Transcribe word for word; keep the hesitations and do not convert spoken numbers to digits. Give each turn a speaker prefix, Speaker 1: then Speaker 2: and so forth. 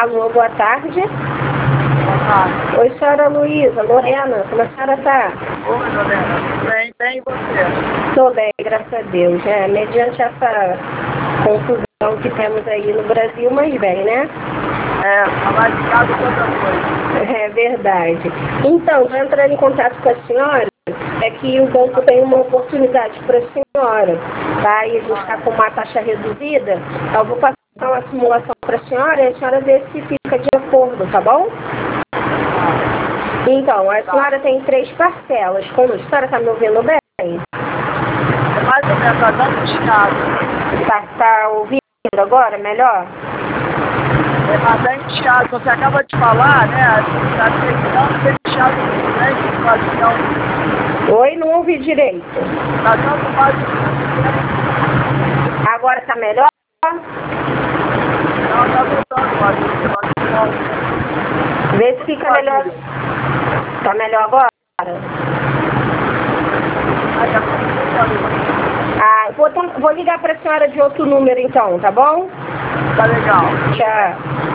Speaker 1: Alô, boa tarde.
Speaker 2: Boa tarde.
Speaker 1: Oi, senhora Luísa, Lorena, como a senhora está?
Speaker 2: Oi, Lorena. Bem, bem, e você?
Speaker 1: Estou bem, graças a Deus. É, mediante essa confusão que temos aí no Brasil, mas bem, né?
Speaker 2: É, falar de casa toda coisa.
Speaker 1: É verdade. Então, estou entrando em contato com a senhora, é que o banco tem uma oportunidade para a senhora, tá? E a gente está com uma taxa reduzida, eu vou passar uma simulação para a senhora e a senhora vê se fica de acordo, tá bom? Então, a senhora tem três parcelas. Como a senhora está me ouvindo bem?
Speaker 2: É mais ou menos, tá dando chiado.
Speaker 1: Tá, tá ouvindo agora melhor?
Speaker 2: É, mas é inchado. Você acaba de falar, né? Tá terminando de chiado muito grande, quase não.
Speaker 1: Oi, não ouvi direito.
Speaker 2: Tá dando quase.
Speaker 1: Agora tá melhor?
Speaker 2: Não, tá voltando, quase. Quase
Speaker 1: Vê se fica melhor. Tá melhor agora? Ah, vou, vou ligar pra senhora de outro número então, tá bom?
Speaker 2: Tá legal.
Speaker 1: Tchau.